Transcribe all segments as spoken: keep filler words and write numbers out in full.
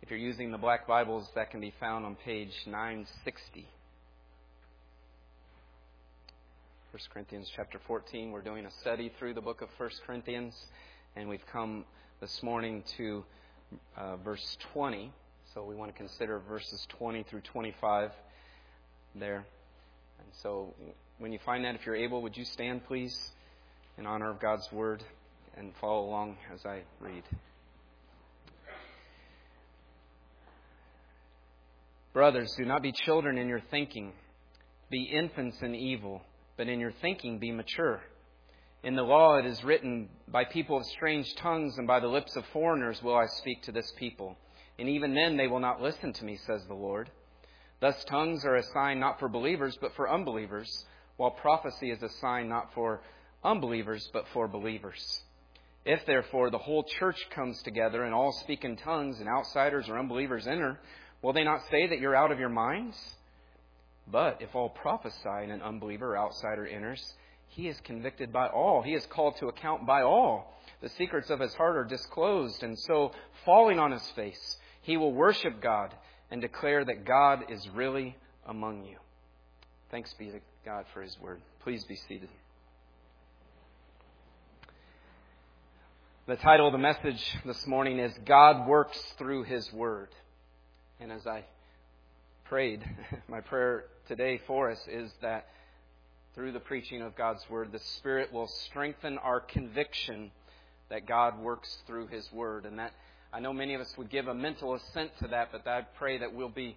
If you're using the black Bibles, that can be found on page nine sixty. First Corinthians chapter fourteen. We're doing a study through the book of First Corinthians, and we've come this morning to uh, verse twenty. So we want to consider verses twenty through twenty-five there. And so when you find that, if you're able, would you stand, please, in honor of God's Word and follow along as I read. Brothers, do not be children in your thinking. Be infants in evil, but in your thinking be mature. In the law it is written, by people of strange tongues and by the lips of foreigners will I speak to this people. And even then they will not listen to me, says the Lord. Thus tongues are a sign not for believers, but for unbelievers, while prophecy is a sign not for unbelievers, but for believers. If therefore the whole church comes together and all speak in tongues and outsiders or unbelievers enter, will they not say that you're out of your minds? But if all prophesy and an unbeliever or outsider enters, he is convicted by all. He is called to account by all. The secrets of his heart are disclosed, and so, falling on his face, he will worship God and declare that God is really among you. Thanks be to God for His Word. Please be seated. The title of the message this morning is God Works Through His Word. And as I prayed, my prayer today for us is that through the preaching of God's Word, the Spirit will strengthen our conviction that God works through His Word. And that I know many of us would give a mental assent to that, but I pray that we'll be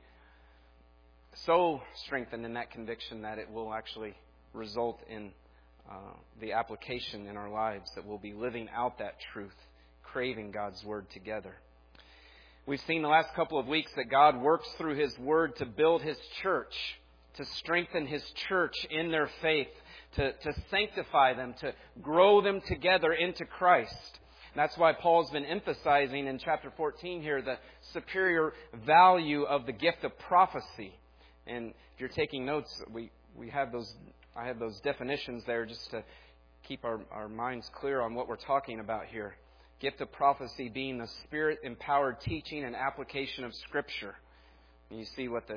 so strengthened in that conviction that it will actually result in uh, the application in our lives, that we'll be living out that truth, craving God's Word together. We've seen the last couple of weeks that God works through His Word to build His church, to strengthen His church in their faith, to, to sanctify them, to grow them together into Christ. And that's why Paul's been emphasizing in chapter fourteen here the superior value of the gift of prophecy. And if you're taking notes, we, we have those, I have those definitions there just to keep our, our minds clear on what we're talking about here. Gift of prophecy being the Spirit-empowered teaching and application of Scripture. And you see what the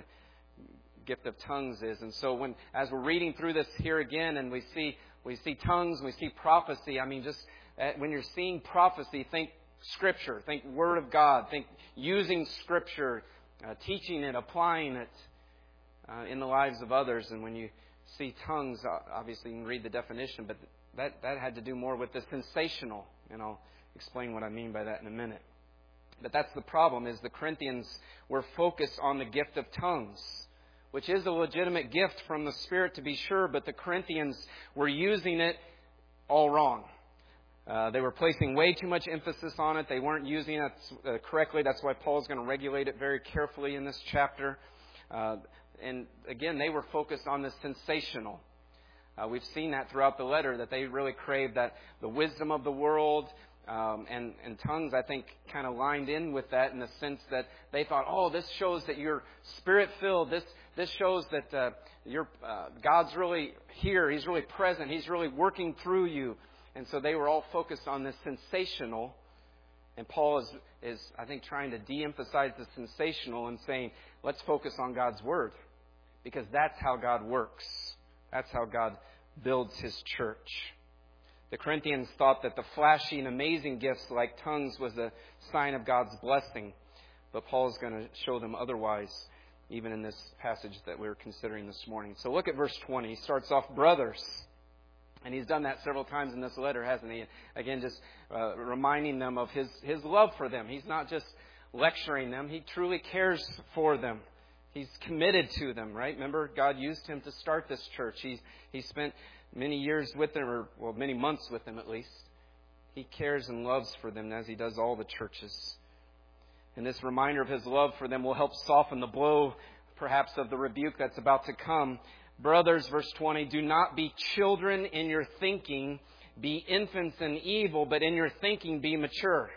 gift of tongues is. And so when, as we're reading through this here again, and we see we see tongues, we see prophecy. I mean, just uh, when you're seeing prophecy, think Scripture, think Word of God, think using Scripture, uh, teaching it, applying it uh, in the lives of others. And when you see tongues, obviously you can read the definition, but that that had to do more with the sensational, you know. Explain what I mean by that in a minute. But that's the problem, is the Corinthians were focused on the gift of tongues, which is a legitimate gift from the Spirit to be sure, but the Corinthians were using it all wrong. Uh, they were placing way too much emphasis on it. They weren't using it uh, correctly. That's why Paul's going to regulate it very carefully in this chapter. Uh, and again, they were focused on the sensational. Uh, we've seen that throughout the letter, that they really craved that the wisdom of the world. Um, and, and tongues, I think, kind of lined in with that in the sense that they thought, oh, this shows that you're Spirit-filled. This this shows that uh, you're, uh, God's really here. He's really present. He's really working through you. And so they were all focused on this sensational. And Paul is, is, I think, trying to de-emphasize the sensational and saying, let's focus on God's Word. Because that's how God works. That's how God builds His church. The Corinthians thought that the flashy and amazing gifts like tongues was a sign of God's blessing. But Paul is going to show them otherwise, even in this passage that we're considering this morning. So look at verse twenty. He starts off, brothers. And he's done that several times in this letter, hasn't he? Again, just uh, reminding them of his, his love for them. He's not just lecturing them. He truly cares for them. He's committed to them, right? Remember, God used him to start this church. He, he spent many years with them, or well, many months with them at least. He cares and loves for them as He does all the churches. And this reminder of His love for them will help soften the blow, perhaps, of the rebuke that's about to come. Brothers, verse twenty, do not be children in your thinking, be infants in evil, but in your thinking be mature.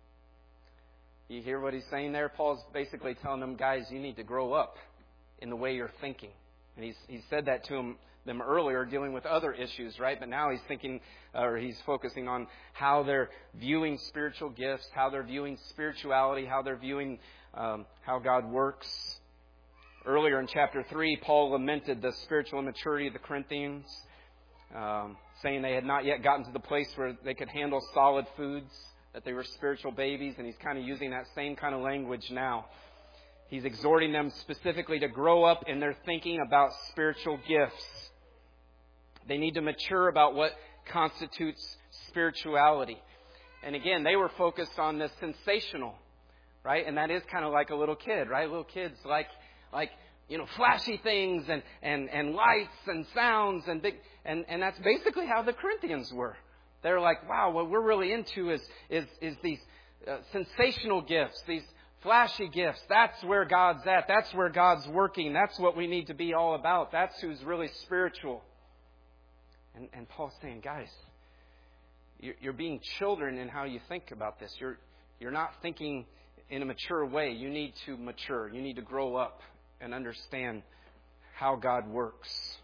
You hear what he's saying there? Paul's basically telling them, guys, you need to grow up in the way you're thinking. And he's, he said that to him, them earlier, dealing with other issues, right? But now he's thinking, or he's focusing on how they're viewing spiritual gifts, how they're viewing spirituality, how they're viewing um, how God works. Earlier in chapter three, Paul lamented the spiritual immaturity of the Corinthians, um, saying they had not yet gotten to the place where they could handle solid foods, that they were spiritual babies, and he's kind of using that same kind of language now. He's exhorting them specifically to grow up in their thinking about spiritual gifts. They need to mature about what constitutes spirituality. And again, they were focused on the sensational, right? And that is kind of like a little kid, right? Little kids like, like you know, flashy things and, and, and lights and sounds and big, and, and that's basically how the Corinthians were. They're like, wow, what we're really into is is, is these uh, sensational gifts, these flashy gifts. That's where God's at. That's where God's working. That's what we need to be all about. That's who's really spiritual. And, and Paul's saying, guys, you're, you're being children in how you think about this. You're you're not thinking in a mature way. You need to mature. You need to grow up and understand how God works.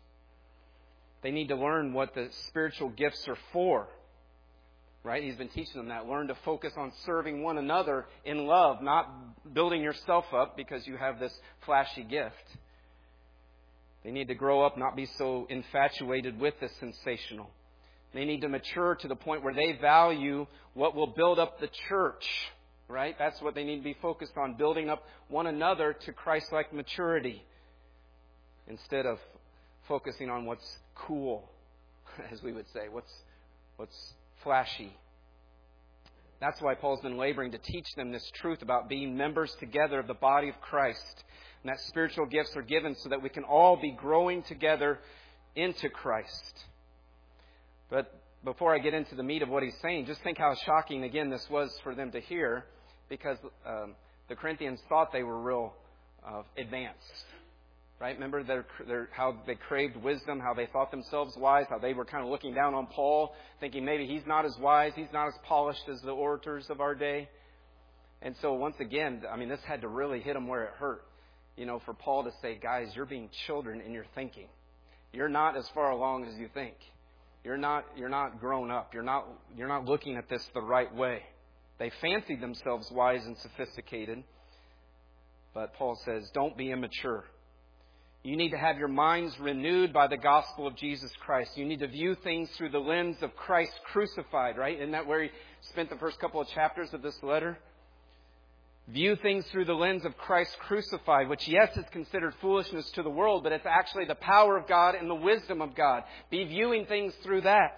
They need to learn what the spiritual gifts are for. Right? He's been teaching them that. Learn to focus on serving one another in love, not building yourself up because you have this flashy gift. They need to grow up, not be so infatuated with the sensational. They need to mature to the point where they value what will build up the church. Right? That's what they need to be focused on, building up one another to Christ-like maturity instead of focusing on what's cool, as we would say, what's what's flashy. That's why Paul's been laboring to teach them this truth about being members together of the body of Christ. And that spiritual gifts are given so that we can all be growing together into Christ. But before I get into the meat of what he's saying, just think how shocking, again, this was for them to hear, because um, the Corinthians thought they were real uh, advanced. Right? Remember their, their, how they craved wisdom, how they thought themselves wise, how they were kind of looking down on Paul, thinking maybe he's not as wise, he's not as polished as the orators of our day. And so once again, I mean, this had to really hit them where it hurt. You know, for Paul to say, guys, you're being children in your thinking. You're not as far along as you think. You're not, you're not grown up. You're not, you're not looking at this the right way. They fancied themselves wise and sophisticated. But Paul says, don't be immature. You need to have your minds renewed by the gospel of Jesus Christ. You need to view things through the lens of Christ crucified, right? Isn't that where he spent the first couple of chapters of this letter? View things through the lens of Christ crucified, which, yes, is considered foolishness to the world, but it's actually the power of God and the wisdom of God. Be viewing things through that.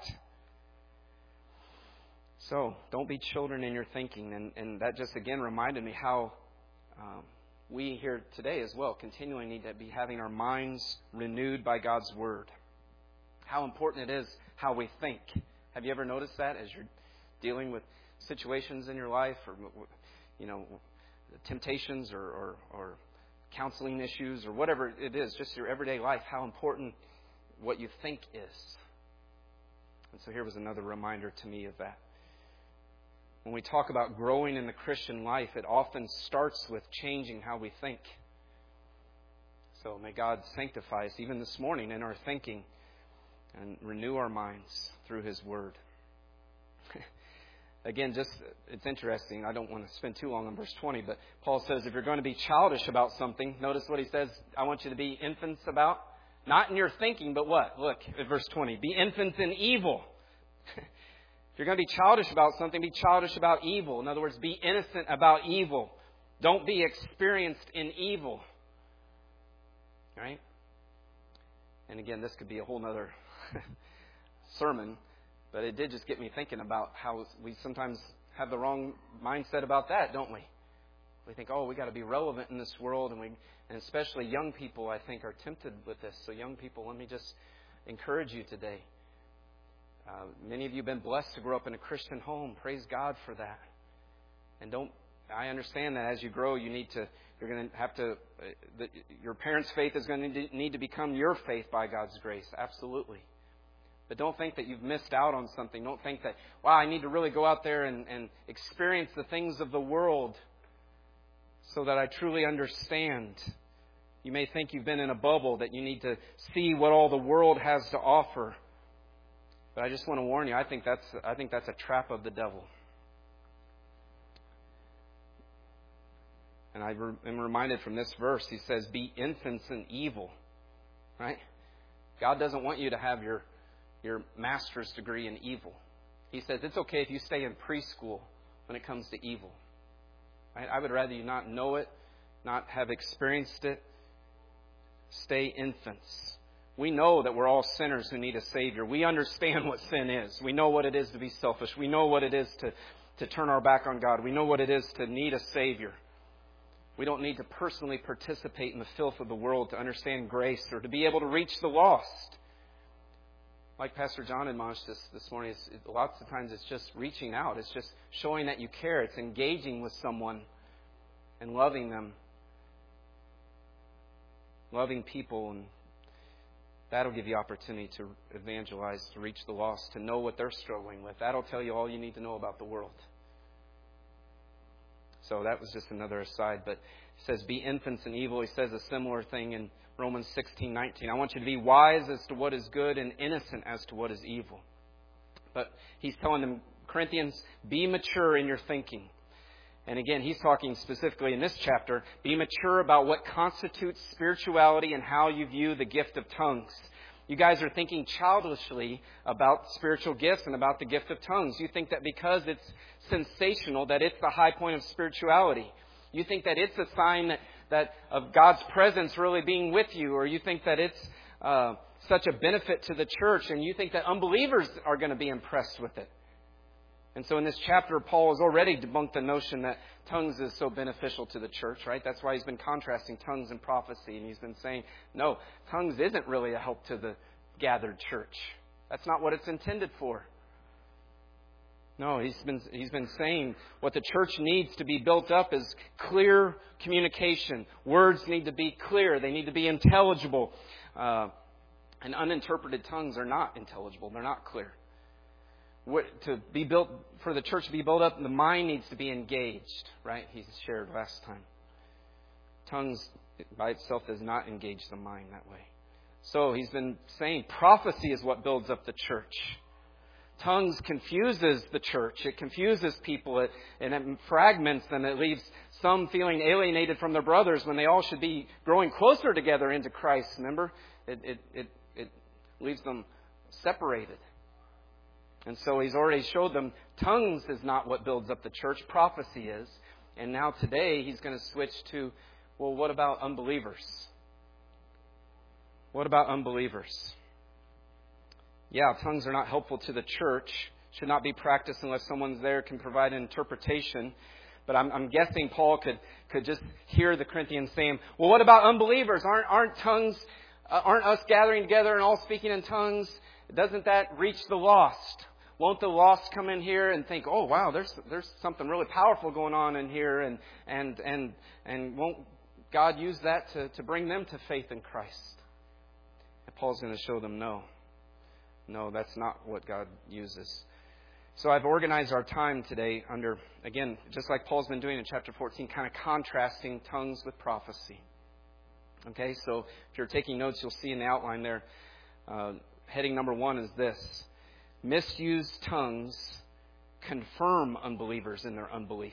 So, don't be children in your thinking. And, and that just, again, reminded me how um, we here today as well continually need to be having our minds renewed by God's Word. How important it is how we think. Have you ever noticed that as you're dealing with situations in your life or, you know, temptations or, or, or counseling issues or whatever it is, just your everyday life, how important what you think is. And so here was another reminder to me of that. When we talk about growing in the Christian life, it often starts with changing how we think. So may God sanctify us even this morning in our thinking and renew our minds through His Word. Again, just it's interesting. I don't want to spend too long on verse twenty, but Paul says if you're going to be childish about something, notice what he says, I want you to be infants about. Not in your thinking, but what? Look at verse twenty. Be infants in evil. If you're going to be childish about something, be childish about evil. In other words, be innocent about evil. Don't be experienced in evil. Right? And again, this could be a whole other sermon. But it did just get me thinking about how we sometimes have the wrong mindset about that, don't we? We think, oh, we got to be relevant in this world, and we, and especially young people, I think, are tempted with this. So, young people, let me just encourage you today. Uh, many of you have been blessed to grow up in a Christian home. Praise God for that. And don't. I understand that as you grow, you need to. You're going to have to. Uh, the, your parents' faith is going to need to become your faith by God's grace. Absolutely. But don't think that you've missed out on something. Don't think that, wow, I need to really go out there and, and experience the things of the world so that I truly understand. You may think you've been in a bubble, that you need to see what all the world has to offer. But I just want to warn you, I think that's I think that's a trap of the devil. And I am reminded from this verse, he says, be infants in evil. Right? God doesn't want you to have your, your master's degree in evil. He says it's okay if you stay in preschool when it comes to evil. Right? I would rather you not know it, not have experienced it. Stay infants. We know that we're all sinners who need a Savior. We understand what sin is. We know what it is to be selfish. We know what it is to, to turn our back on God. We know what it is to need a Savior. We don't need to personally participate in the filth of the world to understand grace or to be able to reach the lost. Like Pastor John admonished us this morning, it's, it, lots of times it's just reaching out. It's just showing that you care. It's engaging with someone and loving them. Loving people, and that'll give you opportunity to evangelize, to reach the lost, to know what they're struggling with. That'll tell you all you need to know about the world. So that was just another aside. But he says, be infants in evil. He says a similar thing in Romans sixteen nineteen. I want you to be wise as to what is good and innocent as to what is evil. But he's telling them, Corinthians, be mature in your thinking. And again, he's talking specifically in this chapter, be mature about what constitutes spirituality and how you view the gift of tongues. You guys are thinking childishly about spiritual gifts and about the gift of tongues. You think that because it's sensational, that it's the high point of spirituality. You think that it's a sign that, that of God's presence really being with you, or you think that it's uh, such a benefit to the church, and you think that unbelievers are going to be impressed with it. And so in this chapter, Paul has already debunked the notion that tongues is so beneficial to the church, right? That's why he's been contrasting tongues and prophecy. And he's been saying, no, tongues isn't really a help to the gathered church. That's not what it's intended for. No, he's been, he's been saying what the church needs to be built up is clear communication. Words need to be clear. They need to be intelligible. Uh, and uninterpreted tongues are not intelligible. They're not clear. What, to be built, for the church to be built up, the mind needs to be engaged, right? He shared last time. Tongues by itself does not engage the mind that way. So he's been saying prophecy is what builds up the church. Tongues confuses the church. It confuses people. It, and it fragments them. It leaves some feeling alienated from their brothers when they all should be growing closer together into Christ. Remember? It, it, it, it leaves them separated. And so he's already showed them tongues is not what builds up the church. Prophecy is. And now today he's going to switch to, well, what about unbelievers? What about unbelievers? Yeah, tongues are not helpful to the church. Should not be practiced unless someone's there can provide an interpretation. But I'm, I'm guessing Paul could, could just hear the Corinthians saying, well, what about unbelievers? Aren't, aren't tongues, uh, aren't us gathering together and all speaking in tongues? Doesn't that reach the lost? Won't the lost come in here and think, oh, wow, there's there's something really powerful going on in here, and and and and won't God use that to, to bring them to faith in Christ? And Paul's going to show them, no. No, that's not what God uses. So I've organized our time today under, again, just like Paul's been doing in chapter fourteen, kind of contrasting tongues with prophecy. Okay, so if you're taking notes, you'll see in the outline there, uh, heading number one is this. Misused tongues confirm unbelievers in their unbelief.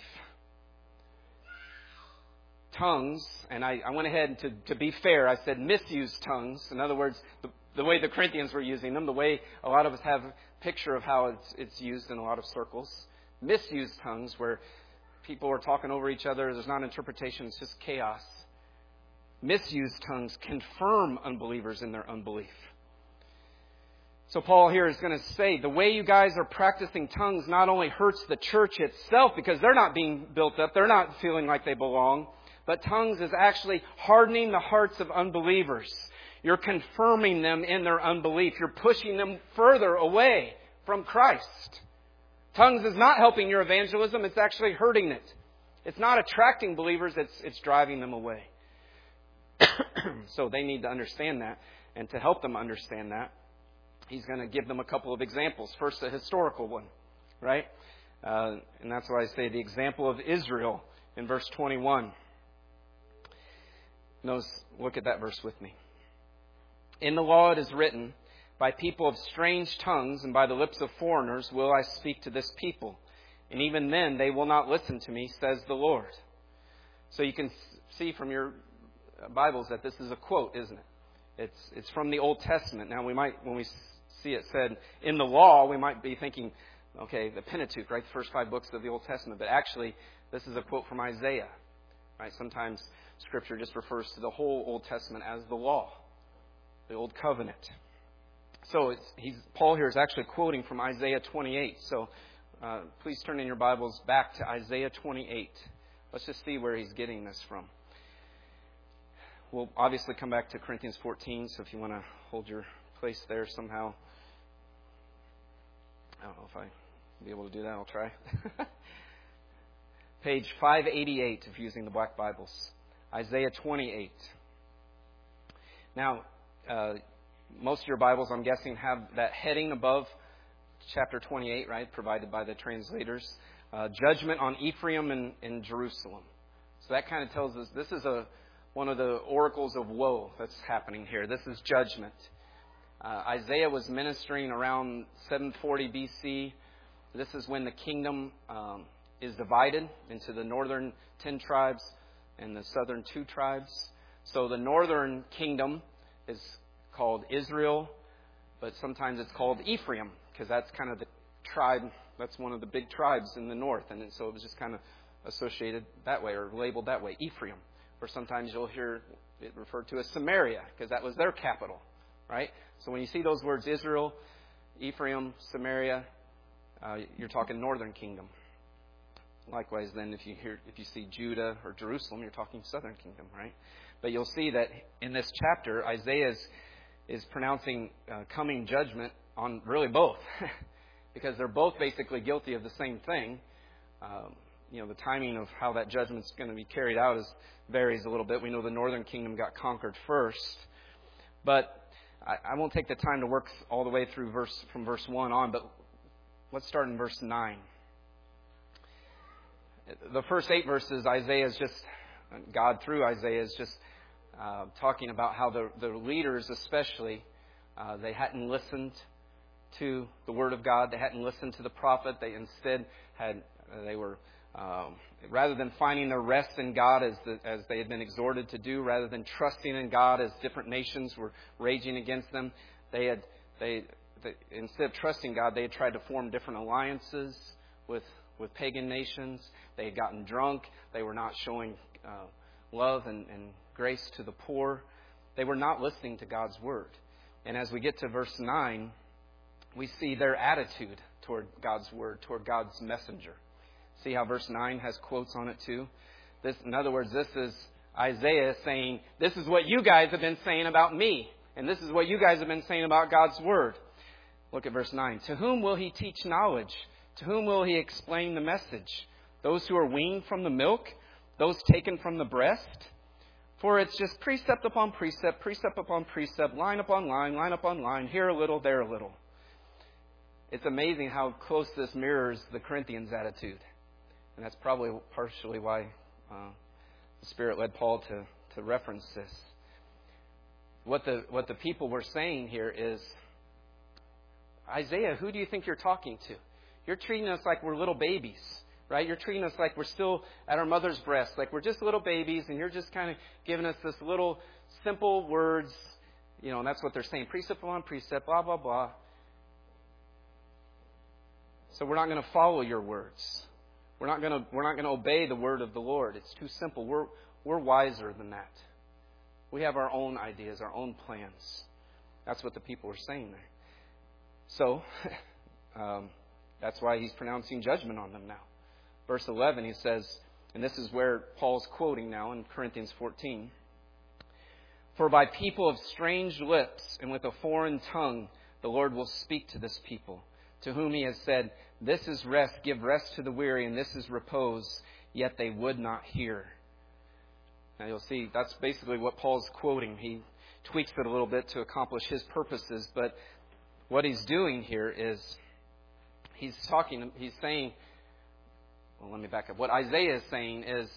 Tongues, and I, I went ahead and to, to be fair, I said misused tongues. In other words, the, the way the Corinthians were using them, the way a lot of us have a picture of how it's, it's used in a lot of circles. Misused tongues, where people are talking over each other, there's not interpretation, it's just chaos. Misused tongues confirm unbelievers in their unbelief. So Paul here is going to say the way you guys are practicing tongues not only hurts the church itself because they're not being built up, they're not feeling like they belong, but tongues is actually hardening the hearts of unbelievers. You're confirming them in their unbelief. You're pushing them further away from Christ. Tongues is not helping your evangelism, it's actually hurting it. It's not attracting believers, it's, it's driving them away. So they need to understand that, and to help them understand that, he's going to give them a couple of examples. First, a historical one, right? Uh, and that's why I say the example of Israel in verse twenty-one. Notice, look at that verse with me. In the law it is written, by people of strange tongues and by the lips of foreigners will I speak to this people. And even then they will not listen to me, says the Lord. So you can see from your Bibles that this is a quote, isn't it? It's it's from the Old Testament. Now we might, when we see it said in the law, we might be thinking, okay, the Pentateuch, right? The first five books of the Old Testament. But actually, this is a quote from Isaiah, right? Sometimes Scripture just refers to the whole Old Testament as the law, the Old Covenant. So it's, he's, Paul here is actually quoting from Isaiah twenty-eight. So uh, please turn in your Bibles back to Isaiah twenty-eight. Let's just see where he's getting this from. We'll obviously come back to Corinthians fourteen, so if you want to hold your place there somehow. I don't know if I'll be able to do that. I'll try. Page five eighty-eight if you're using the Black Bibles. Isaiah twenty-eight. Now, uh, most of your Bibles, I'm guessing, have that heading above chapter twenty-eight, right, provided by the translators. Uh, judgment on Ephraim and, and Jerusalem. So that kind of tells us this is a one of the oracles of woe that's happening here. This is judgment. Uh, Isaiah was ministering around seven forty B C. This is when the kingdom um, is divided into the northern ten tribes and the southern two tribes. So the northern kingdom is called Israel, but sometimes it's called Ephraim because that's kind of the tribe. That's one of the big tribes in the north, and so it was just kind of associated that way or labeled that way, Ephraim. Or sometimes you'll hear it referred to as Samaria because that was their capital, right? So when you see those words, Israel, Ephraim, Samaria, uh, you're talking northern kingdom. Likewise, then, if you hear, if you see Judah or Jerusalem, you're talking southern kingdom, right? But you'll see that in this chapter, Isaiah is, is pronouncing uh, coming judgment on really both, because they're both basically guilty of the same thing. Um, you know, the timing of how that judgment's going to be carried out is varies a little bit. We know the northern kingdom got conquered first, but I, I won't take the time to work all the way through verse from verse one on. But let's start in verse nine. The first eight verses, Isaiah is just God through Isaiah is just uh, talking about how the the leaders, especially, uh, they hadn't listened to the word of God. They hadn't listened to the prophet. They instead had uh, they were. Um, rather than finding their rest in God as the, as they had been exhorted to do, rather than trusting in God as different nations were raging against them, they had they, they instead of trusting God, they had tried to form different alliances with with pagan nations. They had gotten drunk. They were not showing uh, love and, and grace to the poor. They were not listening to God's word. And as we get to verse nine, we see their attitude toward God's word, toward God's messenger. See how verse nine has quotes on it too? This, in other words, this is Isaiah saying, this is what you guys have been saying about me. And this is what you guys have been saying about God's word. Look at verse nine. To whom will he teach knowledge? To whom will he explain the message? Those who are weaned from the milk? Those taken from the breast? For it's just precept upon precept, precept upon precept, line upon line, line upon line, here a little, there a little. It's amazing how close this mirrors the Corinthians' attitude. And that's probably partially why uh, the Spirit led Paul to, to reference this. What the what the people were saying here is, Isaiah, who do you think you're talking to? You're treating us like we're little babies, right? You're treating us like we're still at our mother's breast, like we're just little babies, and you're just kind of giving us this little simple words, you know, and that's what they're saying, precept upon precept, blah, blah, blah. So we're not going to follow your words. We're not going to we're not going to obey the word of the Lord. It's too simple. We're we're wiser than that. We have our own ideas, our own plans. That's what the people were saying there. So um, that's why he's pronouncing judgment on them now. Verse eleven, he says, and this is where Paul's quoting now in Corinthians fourteen. For by people of strange lips and with a foreign tongue, the Lord will speak to this people, to whom he has said, this is rest, give rest to the weary, and this is repose, yet they would not hear. Now you'll see that's basically what Paul's quoting. He tweaks it a little bit to accomplish his purposes, but what he's doing here is he's talking, he's saying, well, let me back up. What Isaiah is saying is,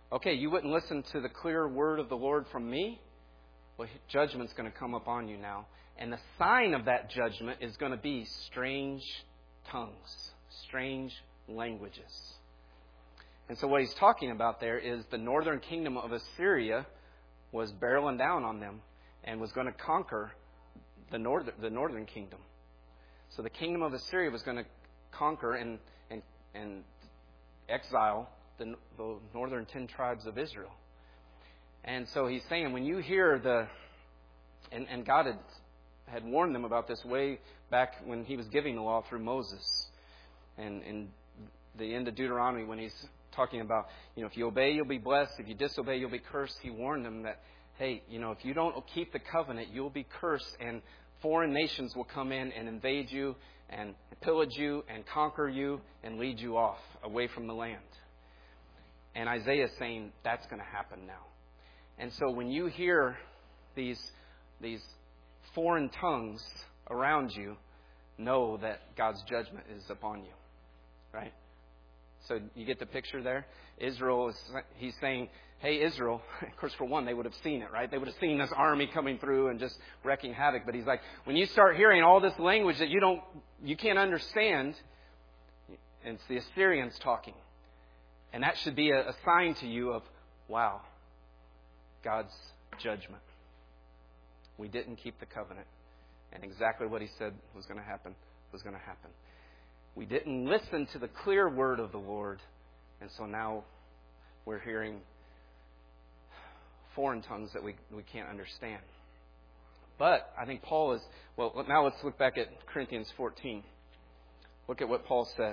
okay, you wouldn't listen to the clear word of the Lord from me? Well, judgment's going to come upon you now. And the sign of that judgment is going to be strange tongues, strange languages. And so what he's talking about there is the northern kingdom of Assyria was barreling down on them and was going to conquer the northern, the northern kingdom. So the kingdom of Assyria was going to conquer and, and, and exile the, the northern ten tribes of Israel. And so he's saying, when you hear the, and, and God had, had warned them about this way back when he was giving the law through Moses. And in the end of Deuteronomy, when he's talking about, you know, if you obey, you'll be blessed. If you disobey, you'll be cursed. He warned them that, hey, you know, if you don't keep the covenant, you'll be cursed, and foreign nations will come in and invade you and pillage you and conquer you and lead you off away from the land. And Isaiah is saying that's going to happen now. And so when you hear these, these foreign tongues around you, know that God's judgment is upon you. Right? So you get the picture there? Israel, is he's saying, hey, Israel, of course, for one, they would have seen it, right? They would have seen this army coming through and just wreaking havoc. But he's like, when you start hearing all this language that you don't, you can't understand, and it's the Assyrians talking. And that should be a, a sign to you of, wow, God's judgment. We didn't keep the covenant. And exactly what he said was going to happen was going to happen. We didn't listen to the clear word of the Lord. And so now we're hearing foreign tongues that we, we can't understand. But I think Paul is, well, now let's look back at Corinthians fourteen. Look at what Paul says.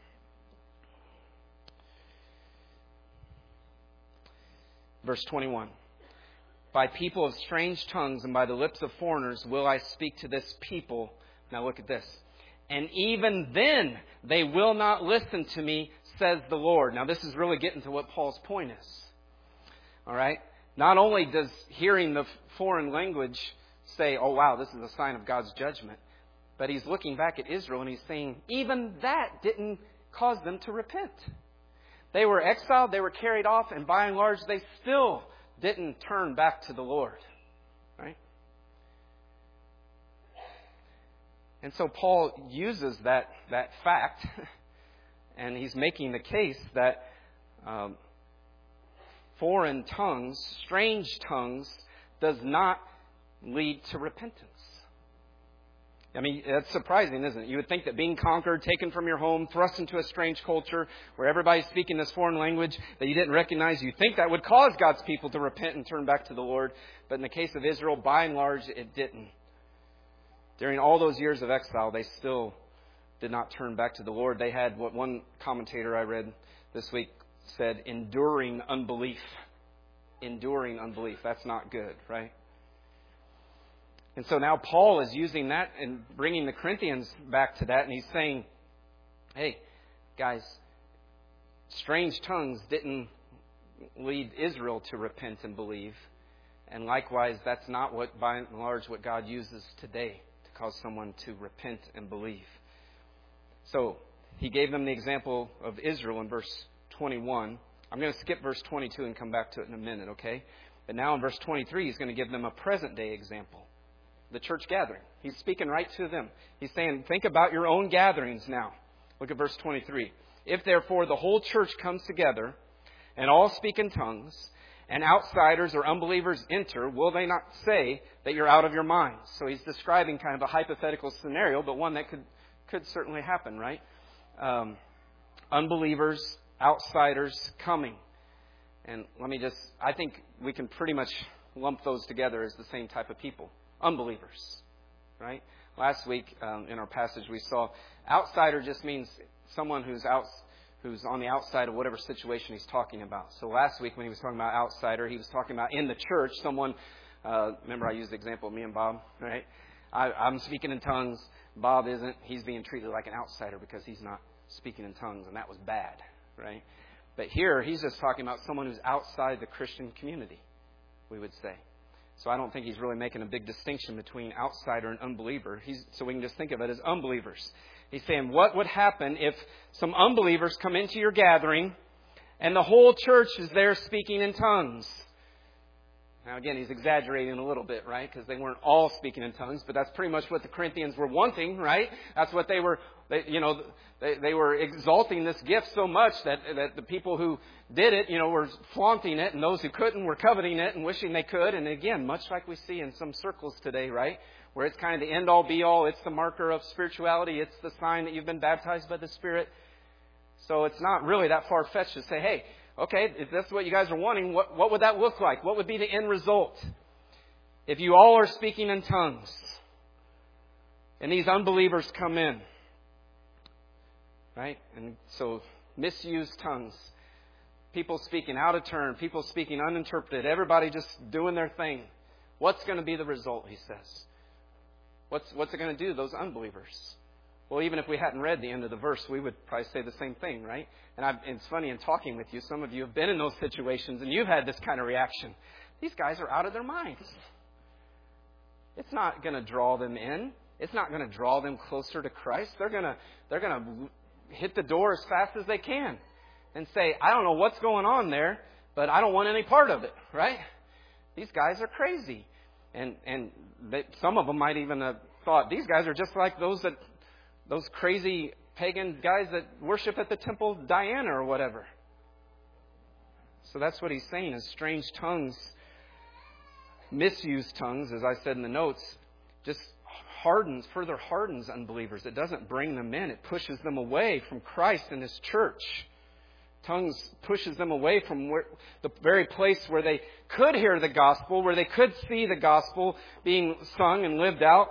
Verse twenty-one. By people of strange tongues and by the lips of foreigners will I speak to this people. Now look at this. And even then they will not listen to me, says the Lord. Now this is really getting to what Paul's point is. All right? Not only does hearing the foreign language say, oh wow, this is a sign of God's judgment, but he's looking back at Israel and he's saying, even that didn't cause them to repent. They were exiled, they were carried off, and by and large they still didn't turn back to the Lord. Right? And so Paul uses that, that fact, and he's making the case that um, foreign tongues, strange tongues, does not lead to repentance. I mean, that's surprising, isn't it? You would think that being conquered, taken from your home, thrust into a strange culture where everybody's speaking this foreign language that you didn't recognize, you think that would cause God's people to repent and turn back to the Lord. But in the case of Israel, by and large, it didn't. During all those years of exile, they still did not turn back to the Lord. They had what one commentator I read this week said, enduring unbelief. Enduring unbelief. That's not good, right? And so now Paul is using that and bringing the Corinthians back to that. And he's saying, hey, guys, strange tongues didn't lead Israel to repent and believe. And likewise, that's not what, by and large, what God uses today to cause someone to repent and believe. So he gave them the example of Israel in verse twenty-one. I'm going to skip verse twenty-two and come back to it in a minute, okay? But now in verse twenty-three, he's going to give them a present-day example. The church gathering. He's speaking right to them. He's saying, think about your own gatherings now. Look at verse twenty-three. If therefore the whole church comes together and all speak in tongues, and outsiders or unbelievers enter, will they not say that you're out of your minds? So he's describing kind of a hypothetical scenario, but one that could, could certainly happen, right? Um, unbelievers, outsiders coming. And let me just, I think we can pretty much lump those together as the same type of people. Unbelievers, right? Last week um, in our passage we saw outsider just means someone who's out, who's on the outside of whatever situation he's talking about. So last week when he was talking about outsider, he was talking about in the church, someone, uh, remember I used the example of me and Bob, right? I, I'm speaking in tongues. Bob isn't. He's being treated like an outsider because he's not speaking in tongues, and that was bad, right? But here he's just talking about someone who's outside the Christian community, we would say. So I don't think he's really making a big distinction between outsider and unbeliever. He's, so we can just think of it as unbelievers. He's saying, what would happen if some unbelievers come into your gathering And the whole church is there speaking in tongues. Now again, he's exaggerating a little bit, right? Because they weren't all speaking in tongues, but that's pretty much what the Corinthians were wanting, right? That's what they were, they, you know, they, they were exalting this gift so much that, that the people who did it, you know, were flaunting it, and those who couldn't were coveting it and wishing they could. And again, much like we see in some circles today, right? Where it's kind of the end all be all. It's the marker of spirituality. It's the sign that you've been baptized by the Spirit. So it's not really that far-fetched to say, hey, okay, if that's what you guys are wanting, what, what would that look like? What would be the end result? If you all are speaking in tongues and these unbelievers come in, right? And so misused tongues, people speaking out of turn, people speaking uninterpreted, everybody just doing their thing. What's going to be the result, he says? What's, what's it going to do to those unbelievers? Well, even if we hadn't read the end of the verse, we would probably say the same thing, right? And I've, it's funny in talking with you, some of you have been in those situations and you've had this kind of reaction. These guys are out of their minds. It's not going to draw them in. It's not going to draw them closer to Christ. They're going to, they're going to hit the door as fast as they can and say, I don't know what's going on there, but I don't want any part of it, right? These guys are crazy. And, and they, some of them might even have thought, these guys are just like those that Those crazy pagan guys that worship at the temple of Diana or whatever. So that's what he's saying is strange tongues, misused tongues, as I said in the notes, just hardens, further hardens unbelievers. It doesn't bring them in. It pushes them away from Christ and His church. Tongues pushes them away from where, the very place where they could hear the gospel, where they could see the gospel being sung and lived out.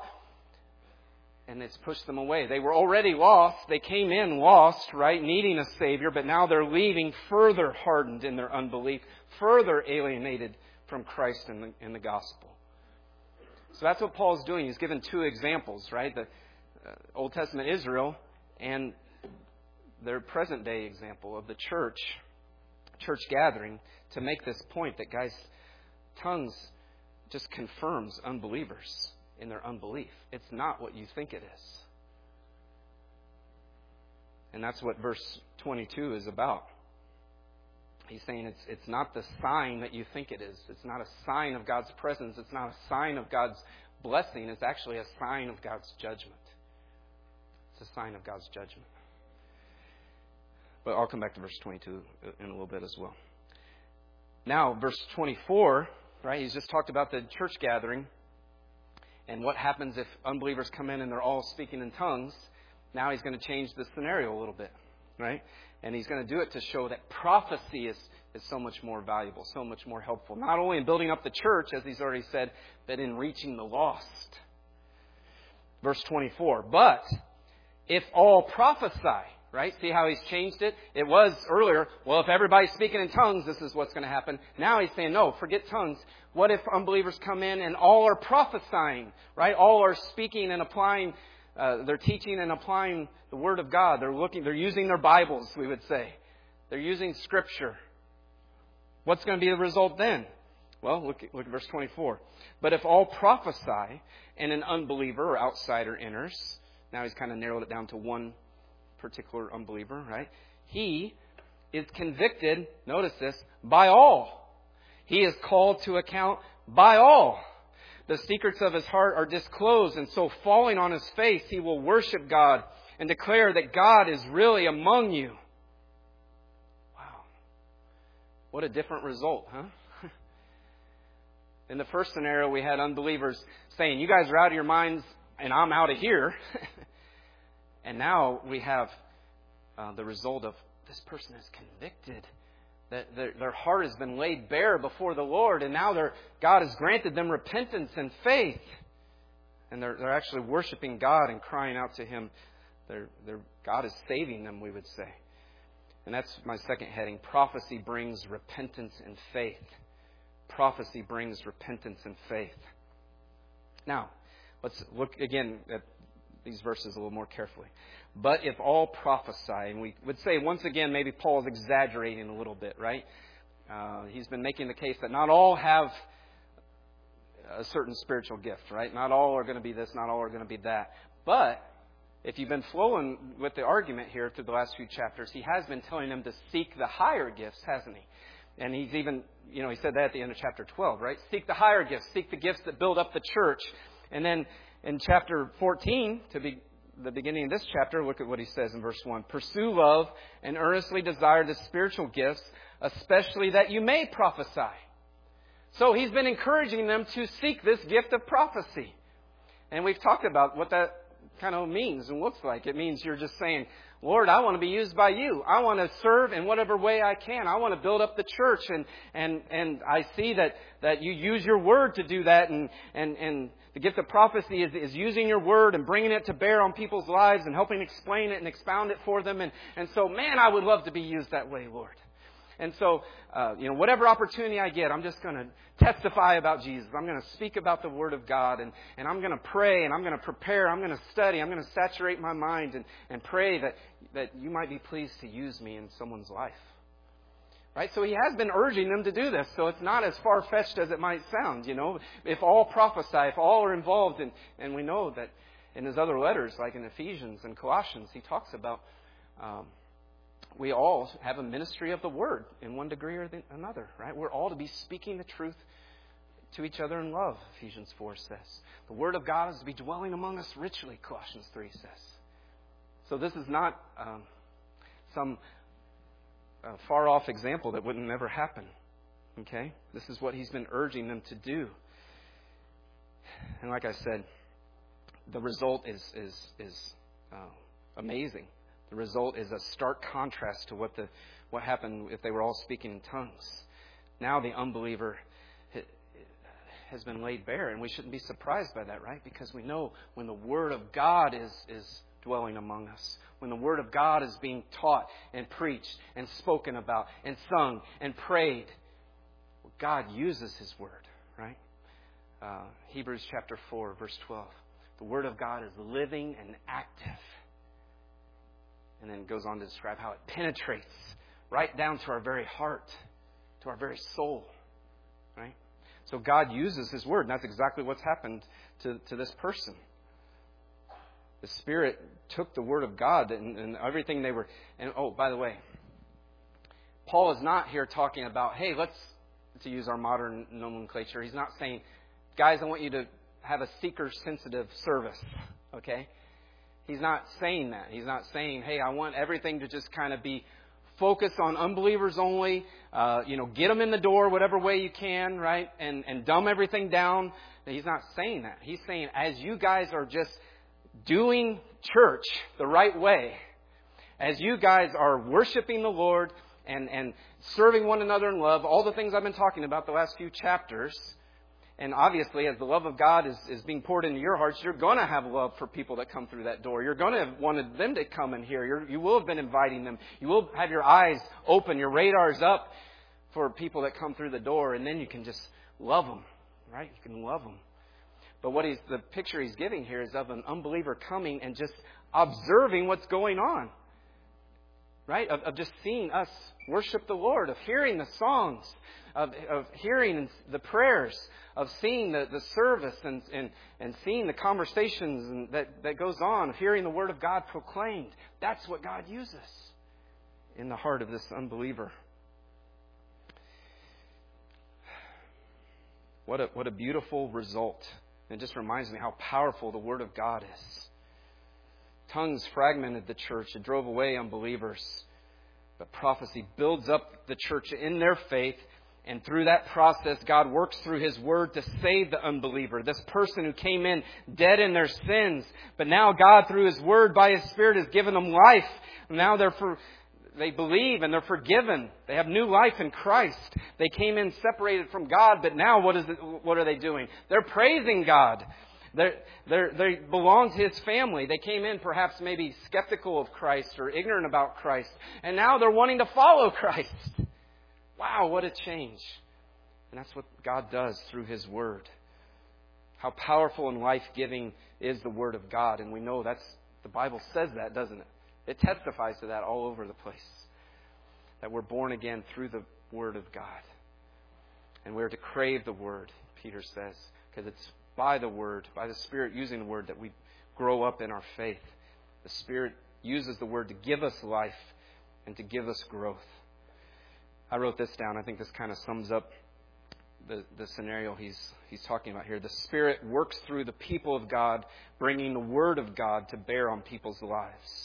And it's pushed them away. They were already lost. They came in lost, right, needing a Savior, but now they're leaving further hardened in their unbelief, further alienated from Christ and the, and the gospel. So that's what Paul's doing. He's given two examples, right? The uh, Old Testament Israel and their present day example of the church, church gathering, to make this point that, guys, tongues just confirms unbelievers in their unbelief. It's not what you think it is. And that's what verse twenty-two is about. He's saying it's it's not the sign that you think it is. It's not a sign of God's presence. It's not a sign of God's blessing. It's actually a sign of God's judgment. It's a sign of God's judgment. But I'll come back to verse twenty-two in a little bit as well. Now, verse twenty-four, right? He's just talked about the church gathering. And what happens if unbelievers come in and they're all speaking in tongues? Now he's going to change the scenario a little bit, right? And he's going to do it to show that prophecy is, is so much more valuable, so much more helpful. Not only in building up the church, as he's already said, but in reaching the lost. Verse twenty-four, but if all prophesy, right? See how he's changed it? It was earlier, well, if everybody's speaking in tongues, this is what's going to happen. Now he's saying, no, forget tongues. What if unbelievers come in and all are prophesying, right? All are speaking and applying, uh, they're teaching and applying the Word of God. They're looking, they're using their Bibles, we would say. They're using Scripture. What's going to be the result then? Well, look, look at verse twenty-four. But if all prophesy and an unbeliever or outsider enters, now he's kind of narrowed it down to one particular unbeliever, right? He is convicted, notice this, by all. He is called to account by all. The secrets of his heart are disclosed, and so falling on his face, he will worship God and declare that God is really among you. Wow. What a different result, huh? In the first scenario, we had unbelievers saying, you guys are out of your minds and I'm out of here. And now we have uh, the result of this person is convicted. That their, their heart has been laid bare before the Lord, and now they're, God has granted them repentance and faith. And they're, they're actually worshiping God and crying out to Him. They're, they're, God is saving them, we would say. And that's my second heading. Prophecy brings repentance and faith. Prophecy brings repentance and faith. Now, let's look again at these verses a little more carefully. But if all prophesy, and we would say once again, maybe Paul is exaggerating a little bit, right? Uh, he's been making the case that not all have a certain spiritual gift, right? Not all are going to be this, not all are going to be that. But if you've been flowing with the argument here through the last few chapters, he has been telling them to seek the higher gifts, hasn't he? And he's even, you know, he said that at the end of chapter twelve, right? Seek the higher gifts. Seek the gifts that build up the church. And then in chapter fourteen, to be the beginning of this chapter, look at what he says in verse one. Pursue love and earnestly desire the spiritual gifts, especially that you may prophesy. So he's been encouraging them to seek this gift of prophecy. And we've talked about what that kind of means and looks like. It means you're just saying, Lord, I want to be used by you. I want to serve in whatever way I can. I want to build up the church. And, and, and I see that, that you use your word to do that. And, and, and the gift of prophecy is, is using your word and bringing it to bear on people's lives and helping explain it and expound it for them. And, and so, man, I would love to be used that way, Lord. And so, uh, you know, whatever opportunity I get, I'm just going to testify about Jesus. I'm going to speak about the Word of God, and, and I'm going to pray, and I'm going to prepare, I'm going to study, I'm going to saturate my mind and, and pray that, that you might be pleased to use me in someone's life. Right? So he has been urging them to do this, so it's not as far-fetched as it might sound, you know. If all prophesy, if all are involved, in, and we know that in his other letters, like in Ephesians and Colossians, he talks about... Um, we all have a ministry of the Word in one degree or another, right? We're all to be speaking the truth to each other in love, Ephesians four says. The Word of God is to be dwelling among us richly, Colossians three says. So this is not um, some uh, far-off example that wouldn't never happen, okay? This is what he's been urging them to do. And like I said, the result is, is, is uh, amazing. The result is a stark contrast to what the what happened if they were all speaking in tongues. Now the unbeliever has been laid bare, and we shouldn't be surprised by that, right? Because we know when the Word of God is, is dwelling among us, when the Word of God is being taught and preached and spoken about and sung and prayed, God uses His Word, right? Uh, Hebrews chapter four, verse twelve. The Word of God is living and active. And then it goes on to describe how it penetrates right down to our very heart, to our very soul. Right? So God uses His Word, and that's exactly what's happened to, to this person. The Spirit took the Word of God and, and everything they were... And oh, by the way, Paul is not here talking about, hey, let's, to use our modern nomenclature, he's not saying, guys, I want you to have a seeker-sensitive service, okay? He's not saying that. He's not saying, hey, I want everything to just kind of be focused on unbelievers only. Uh, you know, get them in the door whatever way you can, right? And, and dumb everything down. He's not saying that. He's saying, as you guys are just doing church the right way, as you guys are worshiping the Lord and, and serving one another in love, all the things I've been talking about the last few chapters... And obviously, as the love of God is, is being poured into your hearts, you're going to have love for people that come through that door. You're going to have wanted them to come and hear. You're, you will have been inviting them. You will have your eyes open, your radars up for people that come through the door. And then you can just love them, right? You can love them. But what he's, the picture he's giving here is of an unbeliever coming and just observing what's going on. Right? Of, of just seeing us worship the Lord, of hearing the songs, of, of hearing the prayers, of seeing the, the service and, and, and seeing the conversations and that, that goes on, of hearing the Word of God proclaimed. That's what God uses in the heart of this unbeliever. What a, what a beautiful result. It just reminds me how powerful the Word of God is. Tongues fragmented the church. It drove away unbelievers. But prophecy builds up the church in their faith. And through that process, God works through His Word to save the unbeliever. This person who came in dead in their sins. But now God, through His Word, by His Spirit, has given them life. Now they're for, they believe and they're forgiven. They have new life in Christ. They came in separated from God. But now what is it, what are they doing? They're praising God. They're, they're, they belong to His family. They came in perhaps maybe skeptical of Christ or ignorant about Christ. And now they're wanting to follow Christ. Wow, what a change. And that's what God does through His Word. How powerful and life-giving is the Word of God. And we know that's, the Bible says that, doesn't it? It testifies to that all over the place. That we're born again through the Word of God. And we're to crave the Word, Peter says, because it's by the Word, by the Spirit using the Word, that we grow up in our faith The Spirit uses the Word to give us life and to give us growth. I wrote this down. I think this kind of sums up the, the scenario he's he's talking about here. The Spirit works through the people of God, bringing the Word of God to bear on people's lives.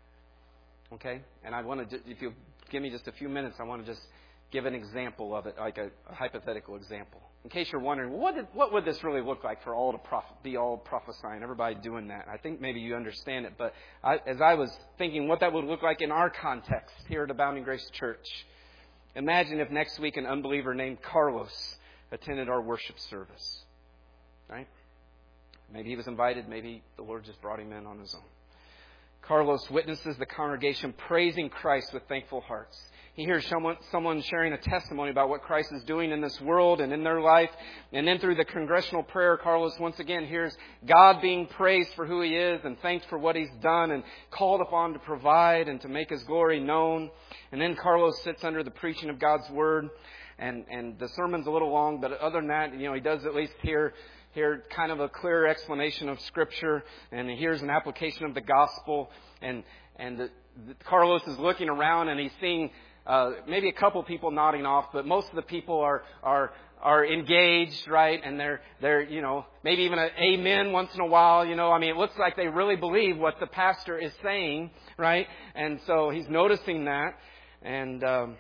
Okay? And I want to, if you'll give me just a few minutes, I want to just give an example of it, like a, a hypothetical example. In case you're wondering, well, what, did, what would this really look like for all to prof- be all prophesying, everybody doing that? I think maybe you understand it, but I, as I was thinking what that would look like in our context here at Abounding Grace Church, imagine if next week an unbeliever named Carlos attended our worship service. Right? Maybe he was invited, maybe the Lord just brought him in on his own. Carlos witnesses the congregation praising Christ with thankful hearts. He hears someone, someone sharing a testimony about what Christ is doing in this world and in their life. And then through the congressional prayer, Carlos once again hears God being praised for who He is and thanked for what He's done and called upon to provide and to make His glory known. And then Carlos sits under the preaching of God's Word. And, and the sermon's a little long, but other than that, you know, he does at least hear Hear kind of a clear explanation of Scripture, and here's an application of the gospel. And and the, the, Carlos is looking around and he's seeing uh, maybe a couple people nodding off, but most of the people are are are engaged, right? And they're they're you know maybe even an amen once in a while. You know, I mean, it looks like they really believe what the pastor is saying, right? And so he's noticing that, and um,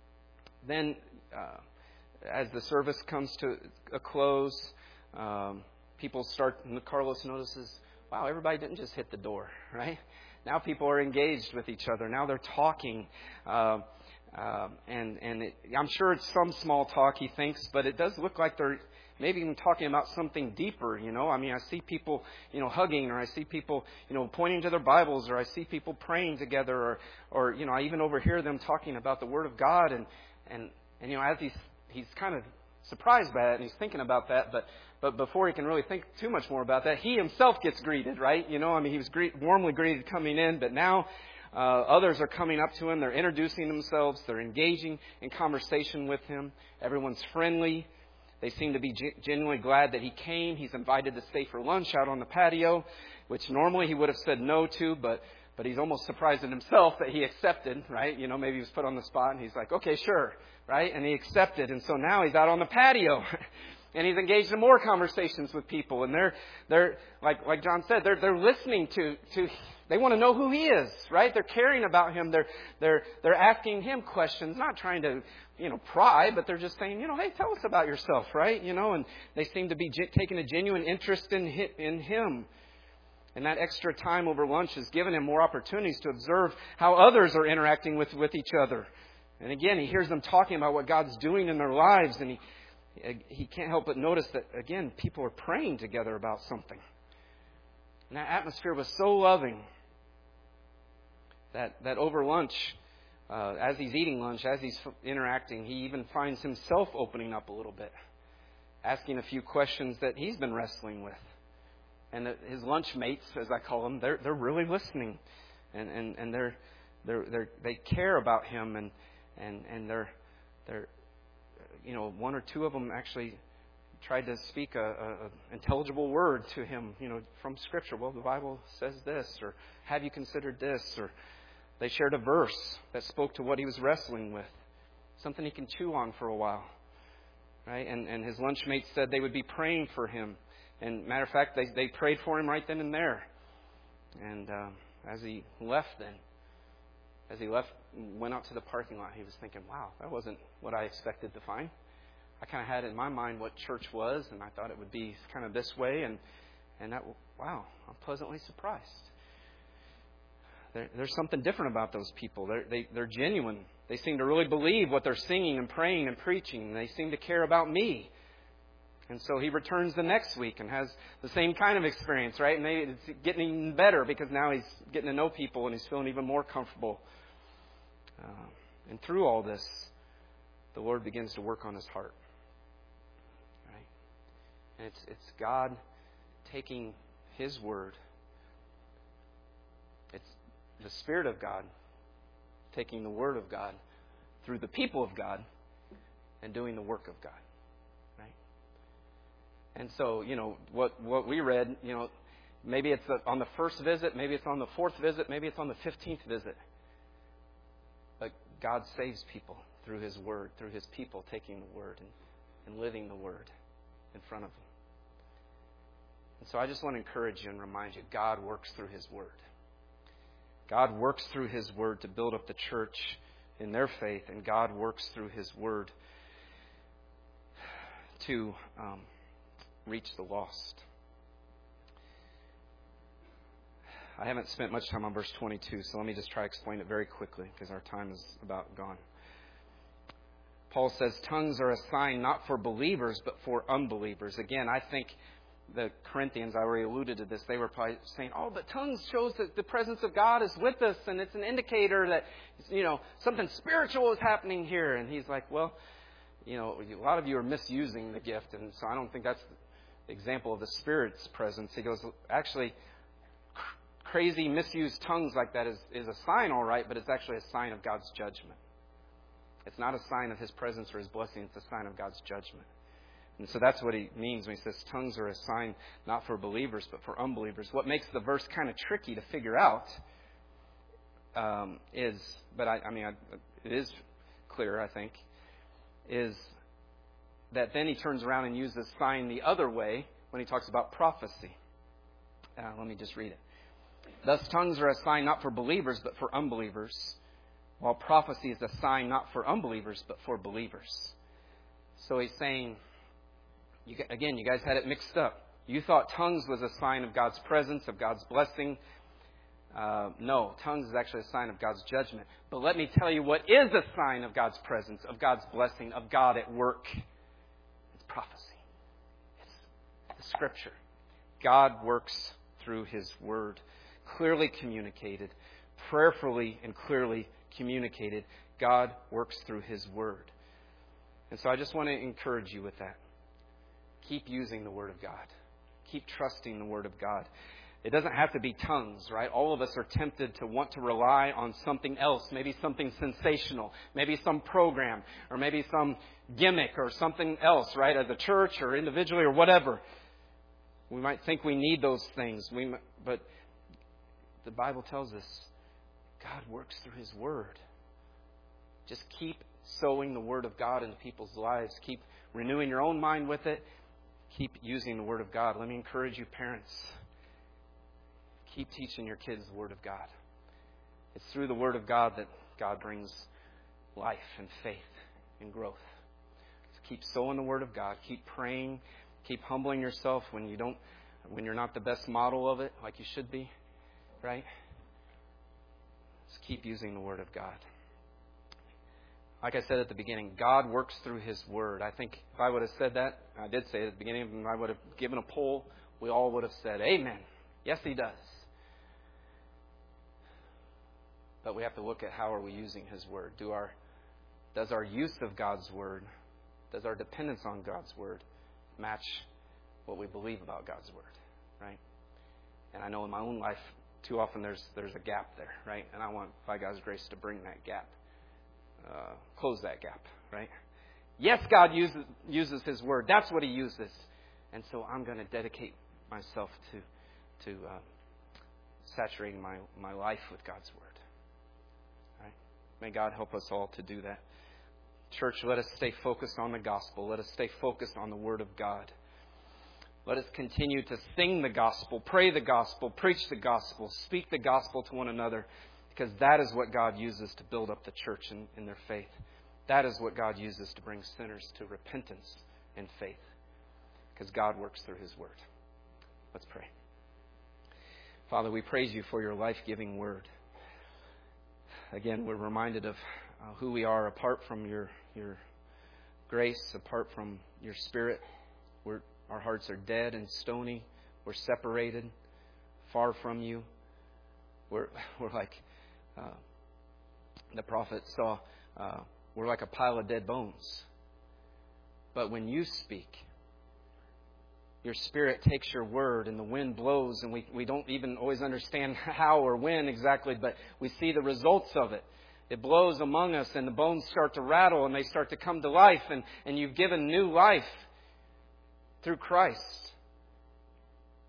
then uh, as the service comes to a close. Um, people start, Carlos notices, wow, everybody didn't just hit the door, right? Now people are engaged with each other. Now they're talking. Uh, uh, and and it, I'm sure it's some small talk, he thinks, but it does look like they're maybe even talking about something deeper, you know. I mean, I see people, you know, hugging, or I see people, you know, pointing to their Bibles, or I see people praying together, or, or you know, I even overhear them talking about the Word of God. And, and, and you know, as he's, he's kind of surprised by it, and he's thinking about that, but But before he can really think too much more about that, he himself gets greeted, right? You know, I mean, he was greet, warmly greeted coming in, but now uh, others are coming up to him. They're introducing themselves. They're engaging in conversation with him. Everyone's friendly. They seem to be genuinely glad that he came. He's invited to stay for lunch out on the patio, which normally he would have said no to, but but he's almost surprised in himself that he accepted, right? You know, maybe he was put on the spot, and he's like, okay, sure, right? And he accepted, and so now he's out on the patio. And he's engaged in more conversations with people, and they're they're like like John said, they're they're listening to to they want to know who he is, right? They're caring about him. They're they're they're asking him questions, not trying to you know pry, but they're just saying, you know, hey, tell us about yourself, right? You know, and they seem to be ge- taking a genuine interest in hi- in him. And that extra time over lunch has given him more opportunities to observe how others are interacting with with each other. And again, he hears them talking about what God's doing in their lives, and he. He can't help but notice that, again, people are praying together about something. And that atmosphere was so loving that, that over lunch, uh, as he's eating lunch, as he's interacting, he even finds himself opening up a little bit, asking a few questions that he's been wrestling with. And that his lunch mates, as I call them, they're they're really listening, and and, and they're they're they're they care about him, and and and they're they're. You know, one or two of them actually tried to speak a, a, a intelligible word to him, you know, from Scripture. Well, the Bible says this, or have you considered this? Or they shared a verse that spoke to what he was wrestling with, something he can chew on for a while, right? And and his lunchmates said they would be praying for him. And matter of fact, they they prayed for him right then and there. And uh, as he left, then. As he left, went out to the parking lot, he was thinking, wow, that wasn't what I expected to find. I kind of had in my mind what church was, and I thought it would be kind of this way, and and that, wow, I'm pleasantly surprised. There, there's something different about those people. They're, they, they're genuine. They seem to really believe what they're singing and praying and preaching. They seem to care about me. And so he returns the next week and has the same kind of experience, right? And maybe it's getting even better because now he's getting to know people and he's feeling even more comfortable. Uh, and through all this, the Lord begins to work on his heart. Right? And it's it's God taking His Word. It's the Spirit of God taking the Word of God through the people of God and doing the work of God. Right? And so, you know, what what we read, you know, Maybe it's on the first visit. Maybe it's on the fourth visit. Maybe it's on the fifteenth visit. But God saves people through His Word, through His people taking the Word and, and living the Word in front of them. And so I just want to encourage you and remind you, God works through His Word. God works through His Word to build up the church in their faith, and God works through His Word to um, reach the lost. I haven't spent much time on verse twenty-two, so let me just try to explain it very quickly because our time is about gone. Paul says, tongues are a sign not for believers, but for unbelievers. Again, I think the Corinthians, I already alluded to this, they were probably saying, oh, but tongues shows that the presence of God is with us, and it's an indicator that, you know, something spiritual is happening here. And he's like, well, you know, a lot of you are misusing the gift, and so I don't think that's the example of the Spirit's presence. He goes, actually, crazy misused tongues like that is, is a sign, all right, but it's actually a sign of God's judgment. It's not a sign of His presence or His blessing. It's a sign of God's judgment. And so that's what he means when he says tongues are a sign not for believers, but for unbelievers. What makes the verse kind of tricky to figure out um, is, but I, I mean, I, it is clear, I think, is that then he turns around and uses sign the other way when he talks about prophecy. Uh, let me just read it. Thus, tongues are a sign not for believers, but for unbelievers, while prophecy is a sign not for unbelievers, but for believers. So he's saying, you, again, you guys had it mixed up. You thought tongues was a sign of God's presence, of God's blessing. Uh, no, tongues is actually a sign of God's judgment. But let me tell you what is a sign of God's presence, of God's blessing, of God at work. It's prophecy. It's the Scripture. God works through His Word, clearly communicated, prayerfully and clearly communicated. God works through His Word. And so I just want to encourage you with that. Keep using the Word of God. Keep trusting the Word of God. It doesn't have to be tongues, right? All of us are tempted to want to rely on something else, maybe something sensational, maybe some program, or maybe some gimmick or something else, right? As a church or individually or whatever. We might think we need those things, we, but the Bible tells us God works through His Word. Just keep sowing the Word of God into people's lives. Keep renewing your own mind with it. Keep using the Word of God. Let me encourage you, parents. Keep teaching your kids the Word of God. It's through the Word of God that God brings life and faith and growth. So keep sowing the Word of God. Keep praying. Keep humbling yourself when you don't, when you're not the best model of it, like you should be, right? Just keep using the Word of God. Like I said at the beginning, God works through His Word. I think if I would have said that, I did say it at the beginning, if I would have given a poll, we all would have said, amen. Yes, He does. But we have to look at how are we using His Word. Do our, does our use of God's Word, does our dependence on God's Word match what we believe about God's Word, right? And I know in my own life, too often there's there's a gap there, right? And I want, by God's grace, to bring that gap, uh, close that gap, right? Yes, God uses uses His Word. That's what He uses. And so I'm going to dedicate myself to to uh, saturating my, my life with God's Word. Right? May God help us all to do that. Church, let us stay focused on the gospel. Let us stay focused on the Word of God. Let us continue to sing the gospel, pray the gospel, preach the gospel, speak the gospel to one another, because that is what God uses to build up the church in, in their faith. That is what God uses to bring sinners to repentance and faith, because God works through His Word. Let's pray. Father, we praise You for Your life-giving Word. Again, we're reminded of uh, who we are apart from Your Your grace, apart from Your Spirit. We're, our hearts are dead and stony. We're separated, far from You. We're we're like uh, the prophet saw. Uh, we're like a pile of dead bones. But when You speak, Your Spirit takes Your word and the wind blows, and we, we don't even always understand how or when exactly, but we see the results of it. It blows among us and the bones start to rattle and they start to come to life, and, and You've given new life through Christ.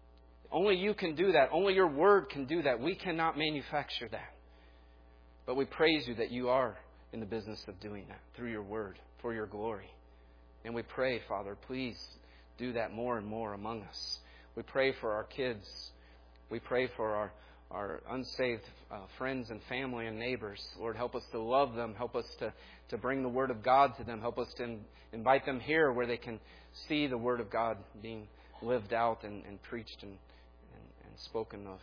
Only you can do that. Only your word can do that. We cannot manufacture that. But we praise you that you are in the business of doing that through your word for your glory. And we pray, Father, please do that more and more among us. We pray for our kids. We pray for our, our unsaved uh, friends and family and neighbors. Lord, help us to love them. Help us to, to bring the Word of God to them. Help us to in, invite them here where they can see the Word of God being lived out and, and preached and, and, and spoken of.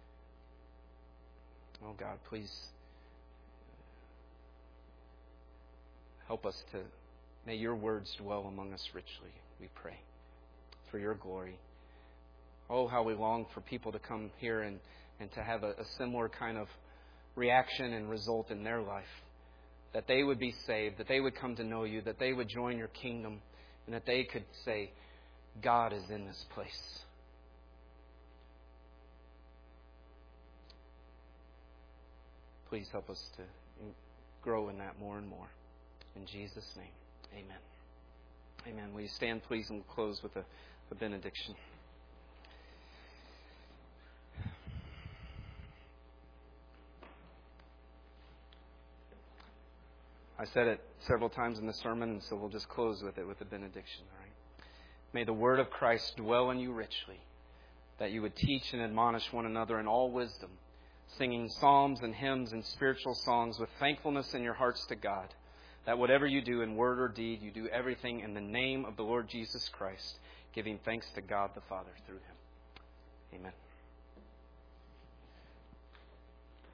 Oh God, please help us to, may your words dwell among us richly, we pray, for your glory. Oh, how we long for people to come here and, and to have a, a similar kind of reaction and result in their life. That they would be saved, that they would come to know you, that they would join your kingdom, and that they could say, God is in this place. Please help us to grow in that more and more. In Jesus' name, amen. Amen. Will you stand, please, and we'll close with a, a benediction. I said it several times in the sermon, and so we'll just close with it with a benediction. All right? May the word of Christ dwell in you richly, that you would teach and admonish one another in all wisdom, singing psalms and hymns and spiritual songs with thankfulness in your hearts to God, that whatever you do in word or deed, you do everything in the name of the Lord Jesus Christ, giving thanks to God the Father through him. Amen.